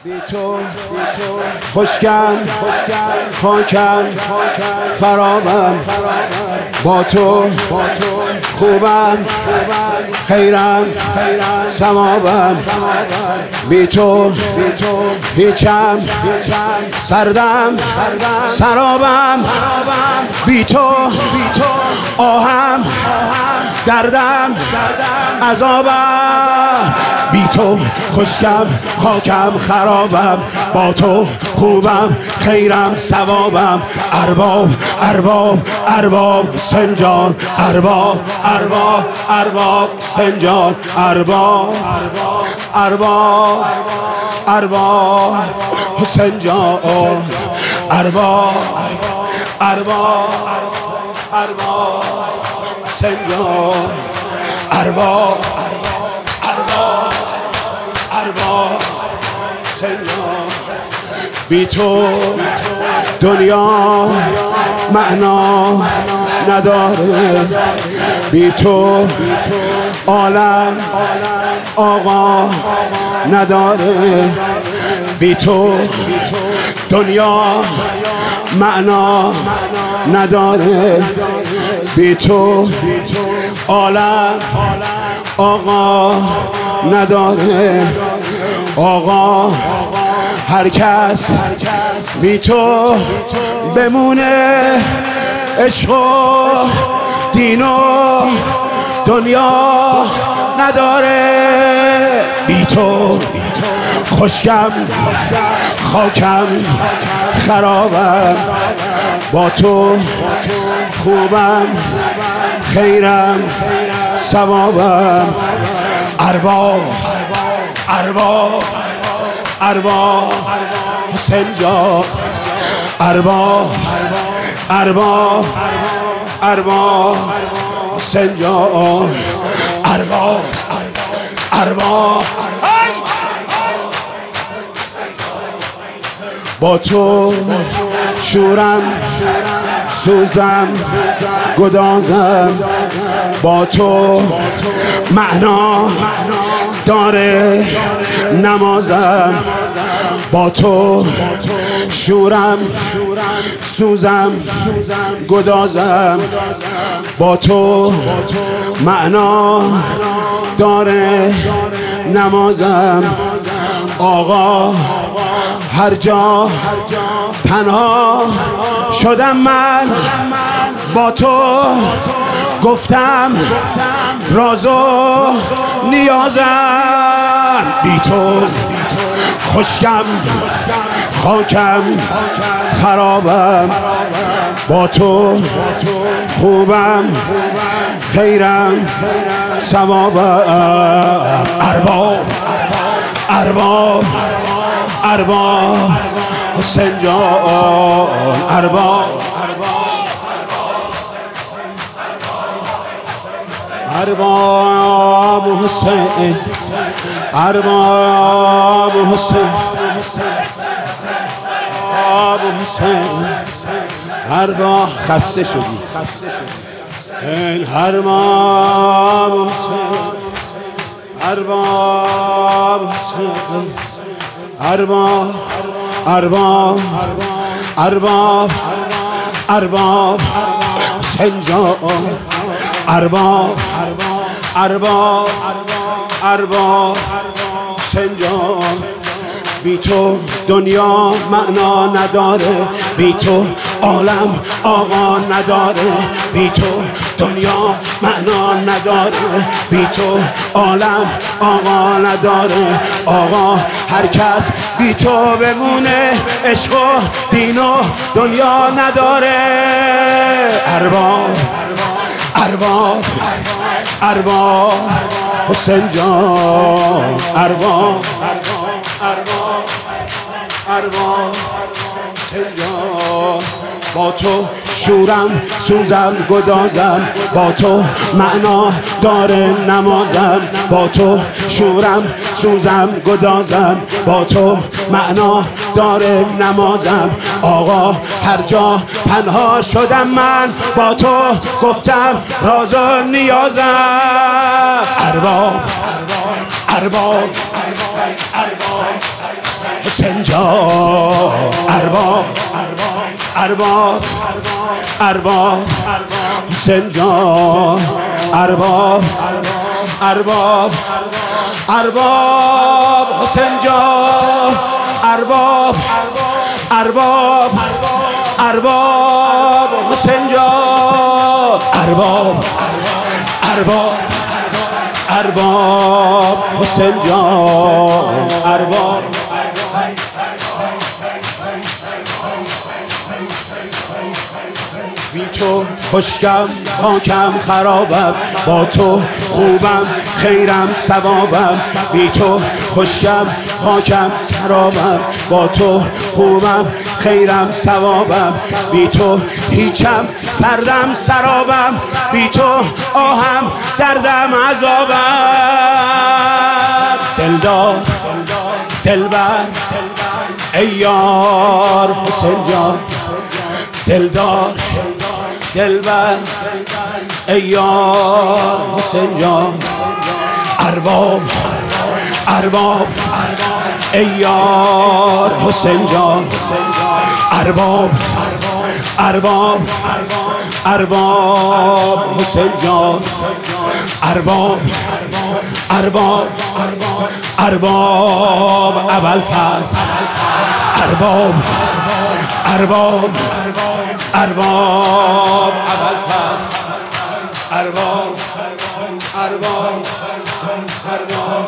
بی تو خشکم خاکم خرابم، با تو خوبم خیرم ثوابم، بی تو هیچم سردم سرابم، بی تو آهم دردم عذابم، بی تو خشکم خاکم خرابم، با تو خوبم خیرم ثوابم، ارباب ارباب ارباب سنجان، ارباب ارباب ارباب سنجان، ارباب ارباب ارباب سنجان، ارباب ارباب ارباب سنجان، ارباب ارباب ارباب سنجان، بی تو دنیا معنا نداره، بی تو عالم آقا نداره، بی تو دنیا معنا نداره، بی تو عالم آقا نداره، آقا هر کس بی تو بمونه، عشق و دین و دنیا نداره، بی تو خشکم خاکم خرابم، با تو خوبم خیرم ثوابم، ارباب ارباب ارباب سنجان، ارباب ارباب ارباب سنجان، ارباب ارباب با تو شورم سوزم گدازم، با تو معنا داره نمازم، با تو شورم سوزم گدازم، با تو معنا داره نمازم، آقا هر جا تنها شدم من با تو گفتم راز و نیازم، بی تو خشکم خاکم خرابم، با تو خوبم خیرم ثوابم، ارباب ارباب ارباب سنجان، ارباب ارباب حسین ارباب حسین ارباب حسین ارباب خسته شدی این ارباب حسین ارباب حسین ارباب ارباب ارباب ارباب سنجان، ارباب ارباب ارباب سنجان، بی تو دنیا معنا نداره، بی تو عالم آقا نداره، بی تو دنیا معنا نداره، بی تو عالم آقا نداره، آقا هر کس بی تو بمونه، عشق و دین و دنیا نداره، ارباب ارباب ارباب حسین جان، ارباب ارباب ارباب حسین جان، با تو شورم سوزم گدازم، با تو معنا داره نمازم، با تو شورم سوزم گدازم، با تو معنا داره نمازم، آقا هر جا تنها شدم من با تو گفتم راز و نیازم، ارباب ارباب ارباب حسین جان ارباب ارباب ارباب حسین جان ارباب ارباب ارباب حسین جان ارباب ارباب ارباب حسین جان ارباب ارباب ارباب حسین جان ارباب بی تو خشکم خاکم خرابم، با تو خوبم خیرم ثوابم. بی تو خشکم خاکم خرابم، با تو خوبم خیرم ثوابم. بی تو هیچم سردم سرابم، بی تو آهم دردم عذابم. دلدار دلبر ای یار حسین جان، دلدار دلبر ای یار حسین جان. ارباب ارباب ای یار حسین جان. ارباب ارباب ارباب حسین جان. ارباب ارباب ارباب ابوالفضل. ارباب ارباب ارباب ابوالفضل. ارباب ارباب ارباب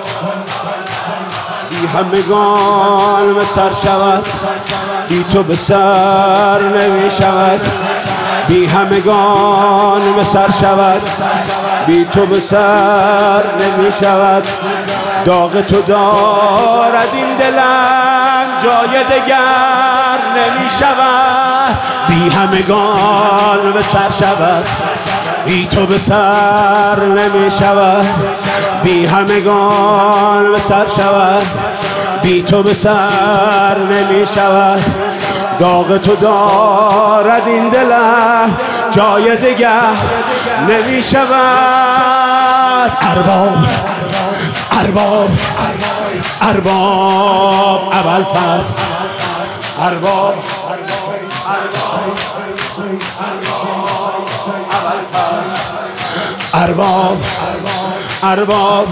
بی همگان به سر شود، بی تو به سر نمی شود. بی همگان به سر شود، بی تو به سر نمی شود. داغ تو دارد این دلم، جای دگر نمی شود. بی همگان به سر شود، بی تو به سر نمی شود. بی همگان به سر شود، بی تو به سر نمی شود. داغ تو دارد این دلم، جای دگر نمی شود. ارباب ارباب ارباب ابوالفضل. ارباب ارباب ارباب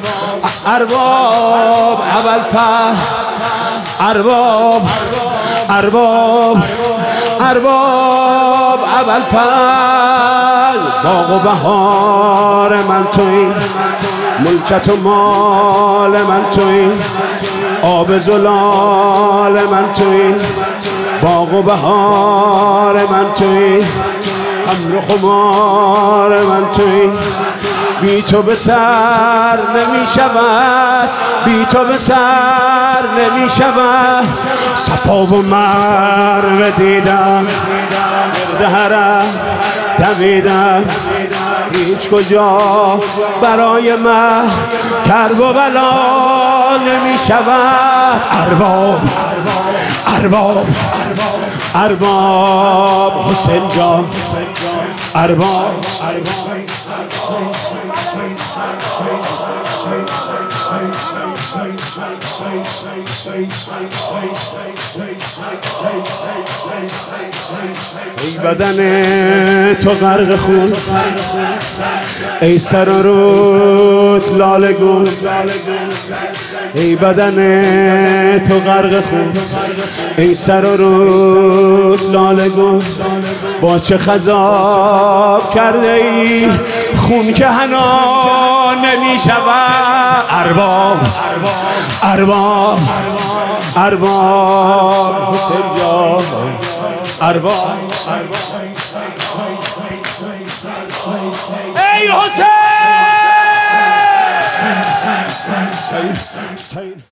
ارباب ابوالفضل. ارباب ارباب ارباب ابوالفضل. باغ و بهار من تویی، ملکت و مال من تویی، آب زلال من تویی. باغ و بهار من تویی، امر و خمار من تویی. بی تو به سر نمی شود، بی تو به سر نمی شود. صفا و مروه دیدم، گرد حرم دویدم. هیچ کجا برای من کرب و بلا نمی شود. ارباب ارباب ارباب حسین جان. ارباب ای بدن تو غرق خون، ای سر و روت لاله گون. ای بدن تو غرق خون، ای سر و روت لاله گون. با چه خضاب کرده ای خون که حنا نمی شود. ارباب ارباب ارباب حسین جان. ارباب ای حسین.